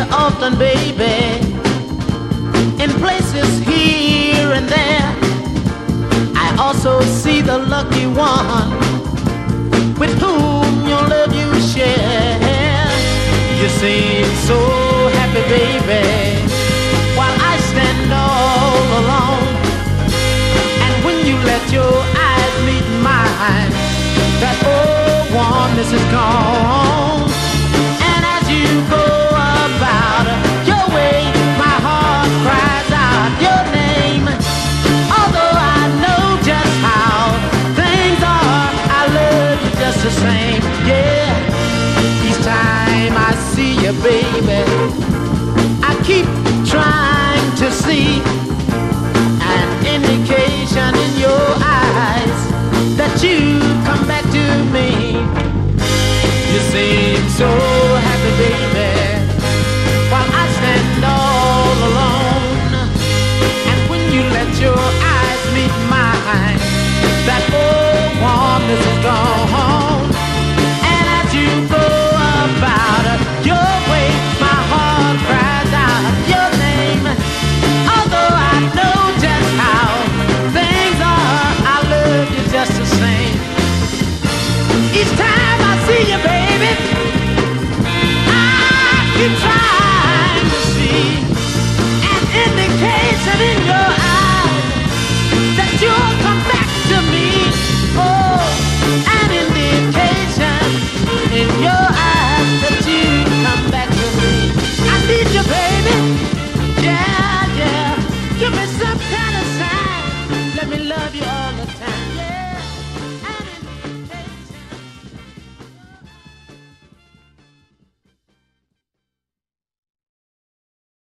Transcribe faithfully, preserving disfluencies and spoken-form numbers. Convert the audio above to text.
often, baby, in places here and there. I also see the lucky one with whom your love you share. You seem so happy, baby, while I stand all alone. And when you let your eyes meet mine, that old warmness is gone. And as you go about your way, my heart cries out your name. Although I know just how things are, I love you just the same. Yeah, each time I see you, baby, I keep trying to see an indication in your eyes that you come back to me. You seem so happy, baby, while I stand all alone. And when you let your eyes meet mine, that old warmness is gone.